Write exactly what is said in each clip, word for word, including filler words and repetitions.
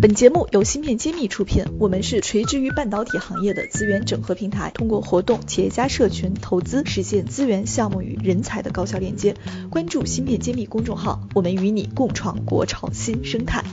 本节目由芯片揭秘出品，我们是垂直于半导体行业的资源整合平台，通过活动、企业家社群、投资，实现资源、项目与人才的高效链接。关注芯片揭秘公众号，我们与你共创国潮新生态。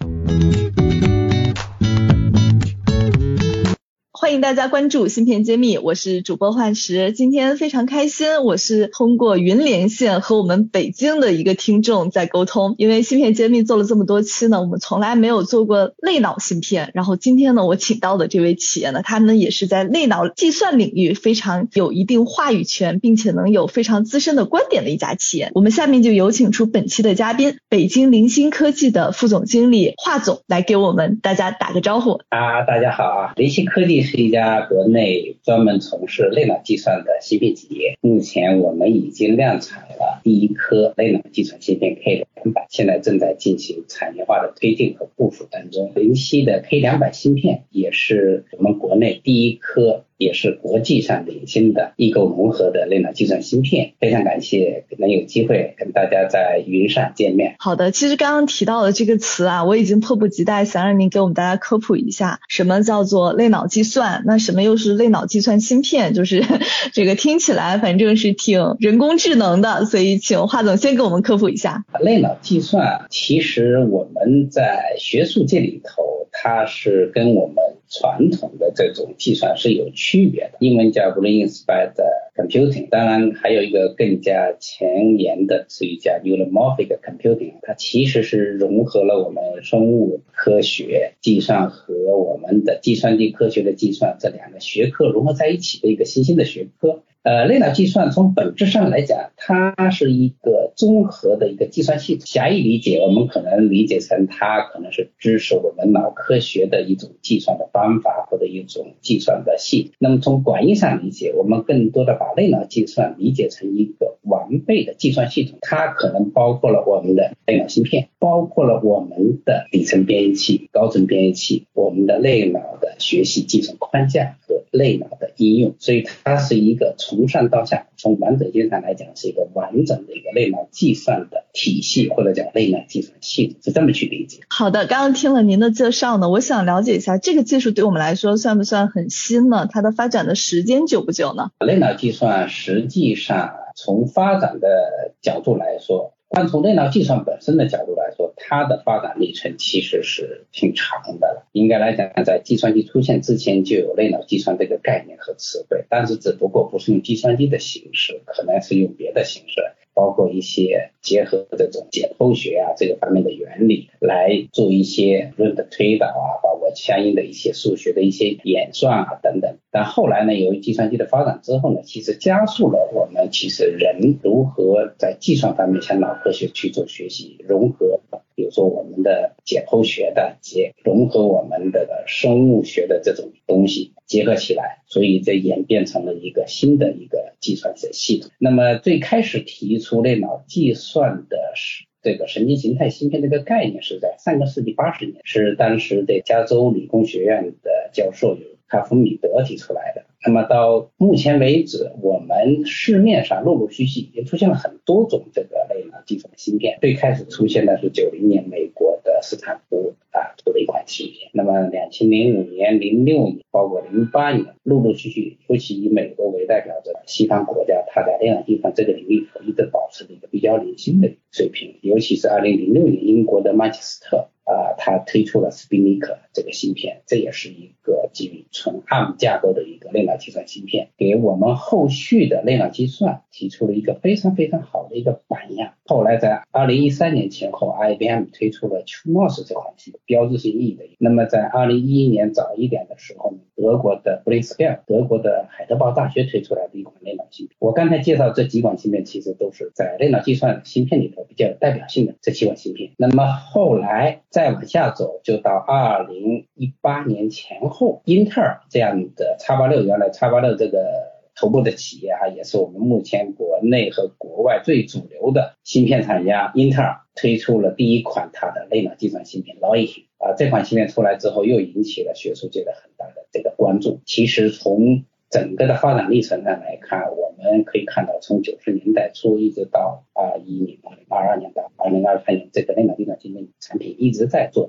欢迎大家关注芯片揭秘，我是主播幻石。今天非常开心，我是通过云连线和我们北京的一个听众在沟通。因为芯片揭秘做了这么多期呢，我们从来没有做过类脑芯片，然后今天呢，我请到的这位企业呢，他们也是在类脑计算领域非常有一定话语权，并且能有非常资深的观点的一家企业。我们下面就有请出本期的嘉宾，北京灵芯科技的副总经理华总来给我们大家打个招呼。 啊，大家好啊！灵芯科技是一家国内专门从事类脑计算的芯片企业。目前我们已经量产了第一颗类脑计算芯片 K 两百， 现在正在进行产业化的推进和部署当中。灵芯的 K 两百 芯片也是我们国内第一颗，也是国际上领先的异构融合的类脑计算芯片。非常感谢能有机会跟大家在云上见面。 好的，其实刚刚提到的这个词啊，我已经迫不及待想让您给我们大家科普一下，什么叫做类脑计算，那什么又是类脑计算芯片，就是这个听起来反正是挺人工智能的，所以请华总先给我们科普一下。 类脑计算其实我们在学术界里头，它是跟我们传统的这种计算是有区别的，英文叫 Brain Inspired Computing， 当然还有一个更加前沿的是一叫 Neuromorphic Computing， 它其实是融合了我们生物科学计算和我们的计算机科学的计算这两个学科融合在一起的一个新兴的学科。呃，类脑计算从本质上来讲，它是一个综合的一个计算系统。狭义理解，我们可能理解成它可能是支持我们脑科学的一种计算的方法或者一种计算的系统。那么从广义上理解，我们更多的把类脑计算理解成一个完备的计算系统，它可能包括了我们的类脑芯片，包括了我们的底层编译器、高层编译器，我们的类脑的学习计算框架和类脑的应用。所以它是一个从上到下，从完整性上来讲是一个完整的一个类脑计算的体系，或者讲类脑计算系统，是这么去理解。 好的，刚刚听了您的介绍呢，我想了解一下这个技术对我们来说算不算很新呢？它的发展的时间久不久呢？ 类脑计算实际上从发展的角度来说，但从类脑计算本身的角度来说，它的发展历程其实是挺长的了。应该来讲，在计算机出现之前就有类脑计算这个概念和词汇，但是只不过不是用计算机的形式，可能是用别的形式，包括一些结合这种解剖学啊这个方面的原理来做一些论的推导啊，包括相应的一些数学的一些演算啊等等。但后来呢，由于计算机的发展之后呢，其实加速了我们其实人如何在计算方面向脑科学去做学习，融合比如说我们的解剖学的结融合我们的生物学的这种东西结合起来，所以这演变成了一个新的一个计算系统。那么最开始提出类脑计算的是这个神经形态芯片这个概念是在上个世纪八十年，是当时的加州理工学院的教授有卡夫米德提出来的。那么到目前为止，我们市面上陆陆续续已经出现了很多种这个类脑计算芯片。最开始出现的是九零年美国的斯坦福啊出了一款芯片，那么两千零五年、零六年，包括零八年，陆陆续续，尤其以美国为代表的西方国家，它在类脑计算这个领域一直保持着一个比较领先的水平。尤其是二零零六年，英国的曼彻斯特啊，它推出了 Spinnaker 这个芯片，这也是一个基于纯 A R M 架构的一个类脑计算芯片，给我们后续的类脑计算提出了一个非常非常好的一个榜样。后来在二零一三年前后 I B M 推出了 Q M O S 这款芯片，标志性意义的。那么在二零一一年早一点的时候，德国的 Blitzscale 德国的海德堡大学推出来的一款类脑芯片。我刚才介绍这几款芯片其实都是在类脑计算芯片里头比较有代表性的这七款芯片。那么后来再往下走，就到二零一八年前后，英特尔这样的 X 八六， 原来 X 八六 这个头部的企业啊，也是我们目前国内和国外最主流的芯片厂家，英特尔推出了第一款它的类脑计算芯片 Loihi 啊，这款芯片出来之后又引起了学术界的很大的这个关注。其实从整个的发展历程上来看，我们可以看到从九十年代初一直到二一年、二零二二年到二零二三年，这个类脑计算芯片产品一直在做代。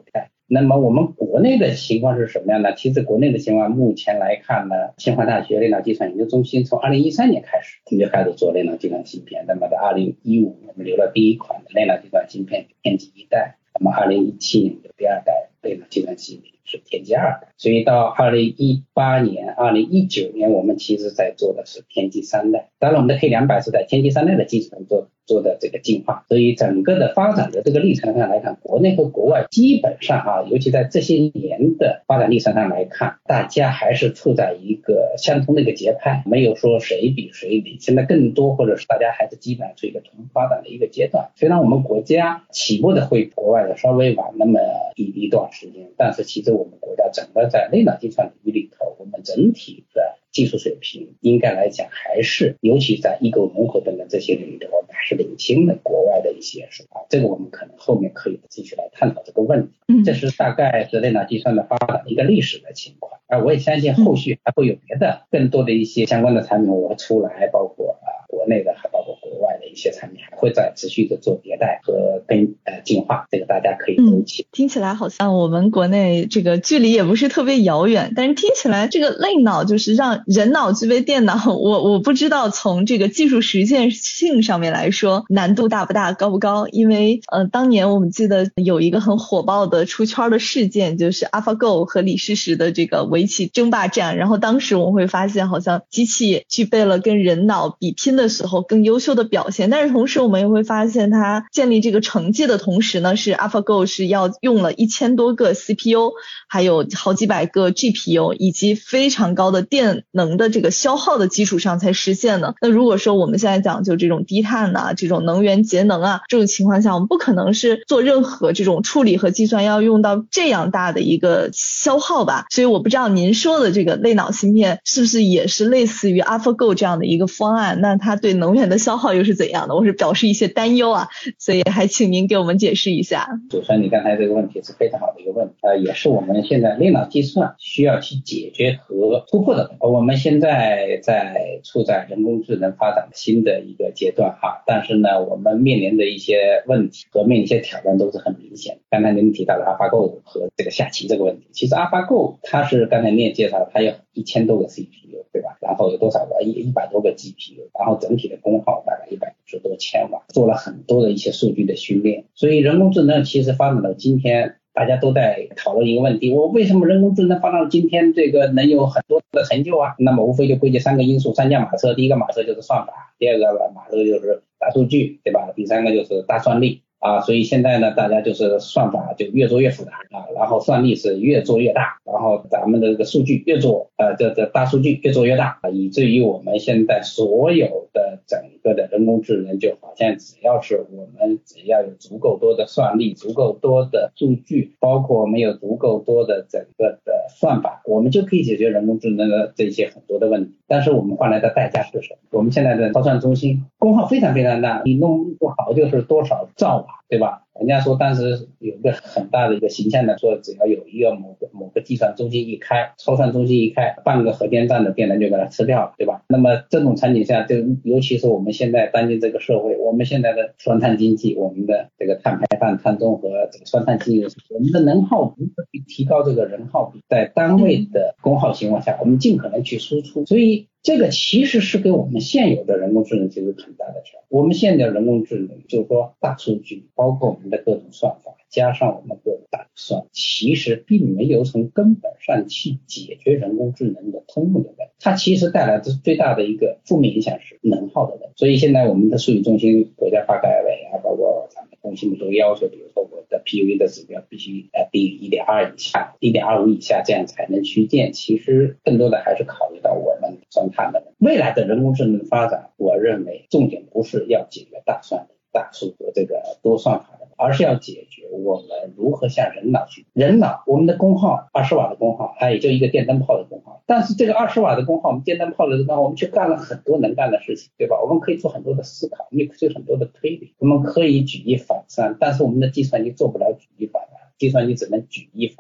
那么我们国内的情况是什么样呢？其实国内的情况目前来看呢，清华大学类脑计算研究中心从二零一三年开始我们就开始做类脑计算芯片，那么在二零一五年我们留了第一款的类脑计算芯片天玑一代，那么二零一七年的第二代类脑计算芯片是天玑二代，所以到二零一八年二零一九年我们其实在做的是天玑三代，当然我们的 K 两百是在天玑三代的基础上做做的这个进化，所以整个的发展的这个历程上来看，国内和国外基本上啊，尤其在这些年的发展历程上来看，大家还是处在一个相同的一个节拍，没有说谁比谁比，现在更多或者是大家还是基本上处于一个同发展的一个阶段。虽然我们国家起步的会国外的稍微晚那么一一段时间，但是其实我们国家整个在类脑计算领域里头，我们整体的技术水平应该来讲还是，尤其在异构融合等等这些领域的，我们还是领先了国外的一些手法。这个我们可能后面可以继续来探讨这个问题。这是大概是类脑计算的发展的一个历史的情况。而我也相信后续还会有别的更多的一些相关的产品会出来，包括啊国内的还包括国外的一些产品还会在持续的做迭代和跟呃进化，这个大家可以都起、 嗯。听起来好像我们国内这个距离也不是特别遥远，但是听起来这个类脑就是让人脑具备电脑，我我不知道从这个技术实践性上面来说难度大不大高不高，因为呃当年我们记得有一个很火爆的出圈的事件，就是 AlphaGo 和李世石的这个围棋争霸战，然后当时我们会发现好像机器具备了跟人脑比拼的时候更优秀的表现，但是同时我们也会发现它建立这个成绩的同时呢，是 AlphaGo 是要用了一千多个 C P U， 还有好几百个 G P U 以及非常高的电能的这个消耗的基础上才实现的。那如果说我们现在讲究这种低碳啊，这种能源节能啊，这种情况下我们不可能是做任何这种处理和计算要用到这样大的一个消耗吧。所以我不知道您说的这个类脑芯片是不是也是类似于 AlphaGo 这样的一个方案，那它对能源的消耗又是怎样的？我是表示一些担忧啊，所以还请您给我们解释一下。 主持人，你刚才这个问题是非常好的一个问题，呃，也是我们现在类脑计算需要去解决和突破的。我们现在在处在人工智能发展新的一个阶段哈，但是呢，我们面临的一些问题和面临一些挑战都是很明显。刚才您提到了 AlphaGo 和这个下棋这个问题，其实 AlphaGo 它是刚才您也介绍，它有一千多个 C P U 对吧？然后有多少个一一百多个 G P U， 然后整体的功耗大概一百五十多千瓦，做了很多的一些数据的训练。所以人工智能其实发展到今天，大家都在讨论一个问题，我为什么人工智能发展到今天这个能有很多的成就啊？那么无非就归结三个因素，三驾马车，第一个马车就是算法，第二个马车就是大数据，对吧？第三个就是大算力。啊，所以现在呢，大家就是算法就越做越复杂啊，然后算力是越做越大，然后咱们的这个数据越做呃这这大数据越做越大啊，以至于我们现在所有的整个的人工智能就好像只要是我们只要有足够多的算力，足够多的数据，包括我们有足够多的整个的算法，我们就可以解决人工智能的这些很多的问题。但是我们换来的代价是什么？我们现在的超算中心功耗非常非常大，你弄不好就是多少兆瓦，对吧？人家说当时有一个很大的一个形象的说，只要有一个某个某个计算中心一开，超算中心一开，半个核电站的电能就给它吃掉了，对吧？那么这种场景下，就尤其是我们现在当今这个社会，我们现在的双碳经济，我们的这个碳排放、碳中和、这个双碳经济，我们的能耗比提高这个能耗比，在单位的功耗情况下，我们尽可能去输出，所以这个其实是给我们现有的人工智能其实很大的挑战。我们现在的人工智能就是说大数据，包括我们的各种算法，加上我们各种大算，其实并没有从根本上去解决人工智能的通用的问题。它其实带来的最大的一个负面影响是能耗的问题。所以现在我们的数据中心、国家发改委啊，包括咱们中心都要求，比如说我的 P U E 的指标必须呃低于 一点二 以下 一点二五 以下，这样才能去建。其实更多的还是考虑到我们双碳的未来的人工智能发展，我认为重点不是要解决大算力、大数和这个多算法的，而是要解决我们如何向人脑去。人脑我们的功耗二十瓦的功耗，它也就一个电灯泡的功耗，但是这个二十瓦的功耗，我们电灯泡的功耗，我们却干了很多能干的事情，对吧？我们可以做很多的思考，我们可以做很多的推理，我们可以举一反三，但是我们的计算机做不了举一反三，计算机只能举一反反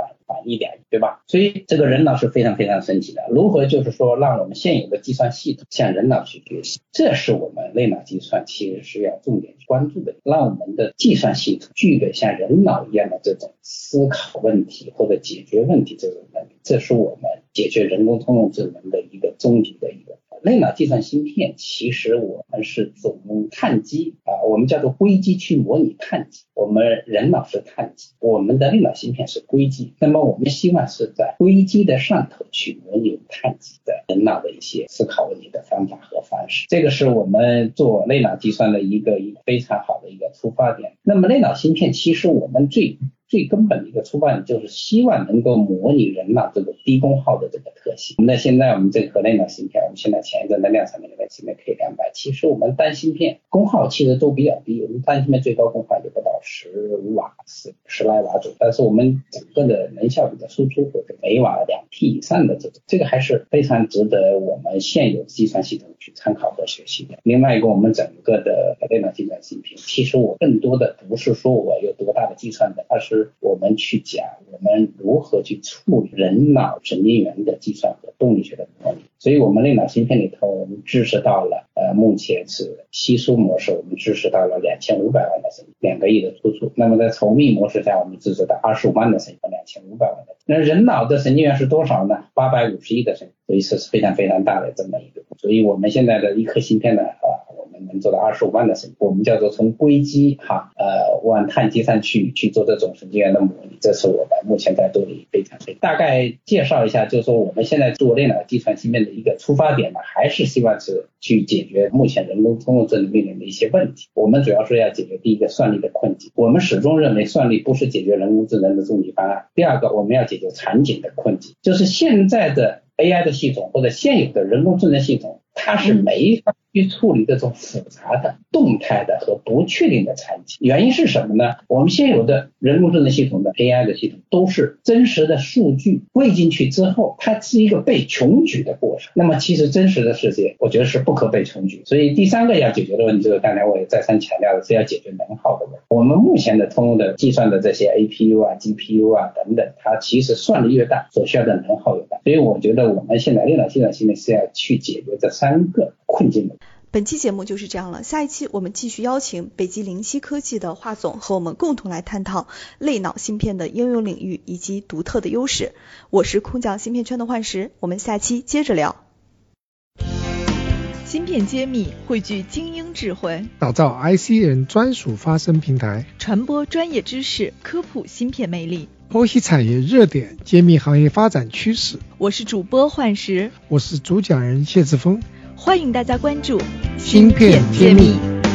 一点，对吧？所以这个人脑是非常非常神奇的，如何就是说让我们现有的计算系统向人脑去学习，这是我们类脑计算其实是要重点关注的，让我们的计算系统具备像人脑一样的这种思考问题或者解决问题这种能力，这是我们解决人工通用智能的一个终极的一个。类脑计算芯片其实我们是总碳基啊，我们叫做硅基去模拟碳基，我们人脑是碳基，我们的类脑芯片是硅基，那么我们希望是在硅基的上头去模拟碳基的人脑的一些思考问题的方法和方式，这个是我们做类脑计算的一个一个非常好的一个出发点。那么类脑芯片其实我们最最根本的一个出发点就是希望能够模拟人脑这个低功耗的这个特性。那现在我们这个类脑芯片，我们现在前一阵的量产的那个芯片 K 两百， 其实我们单芯片功耗其实都比较低，我们单芯片最高功耗也不到十五瓦，十十来瓦左右，但是我们整个的能效比的输出或者每瓦两 T 以上的这种，这个还是非常值得我们现有计算系统去参考和学习的。另外一个，我们整个的类脑计算芯片，其实我更多的不是说我有多大的计算的，而是我们去讲我们如何去处理人脑神经元的计算和动力学的模拟。所以我们类脑芯片里头，我们支持到了呃，目前是稀疏模式，我们支持到了两千五百万的神经，两个亿的突触。那么在稠密模式下，我们支持到二十五万的神经，两千五百万的。那人脑的神经元是多少呢？八百五十亿的神经，所以是非常非常大的这么一个。所以我们现在的一颗芯片呢，啊，我们能做到二十五万的神经，我们叫做从硅基哈呃往碳基上去去做这种神经元的模拟，这是我们目前在做的非常非常。大概介绍一下，就是说我们现在做类脑计算芯片的一个出发点呢，还是希望是去解决目前人工通用智能面临的一些问题。我们主要是要解决第一个算力的困境，我们始终认为算力不是解决人工智能的终极方案。第二个，我们要解决场景的困境，就是现在的 A I 的系统或者现有的人工智能系统，它是没法去处理这种复杂的动态的和不确定的场景。原因是什么呢？我们现有的人工智能系统的 A I 的系统都是真实的数据喂进去之后，它是一个被穷举的过程，那么其实真实的世界我觉得是不可被穷举。所以第三个要解决的问题，就是刚才我也再三强调的，是要解决能耗的问题。我们目前的通用的计算的这些 A P U 啊 G P U 啊等等，它其实算力越大，所需要的能耗越大。所以我觉得我们现在类脑计算芯片是要去解决这三个困境的。 本期节目就是这样了，下一期我们继续邀请北极灵犀科技的华总和我们共同来探讨类脑芯片的应用领域以及独特的优势。我是空降芯片圈的幻石，我们下期接着聊。芯片揭秘，汇聚精英智慧， 打造 I C 人专属发声平台， 传播专业知识，科普芯片魅力， 剖析产业热点，揭秘行业发展趋势。 我是主播幻石， 我是主讲人谢志峰， 欢迎大家关注芯片揭秘。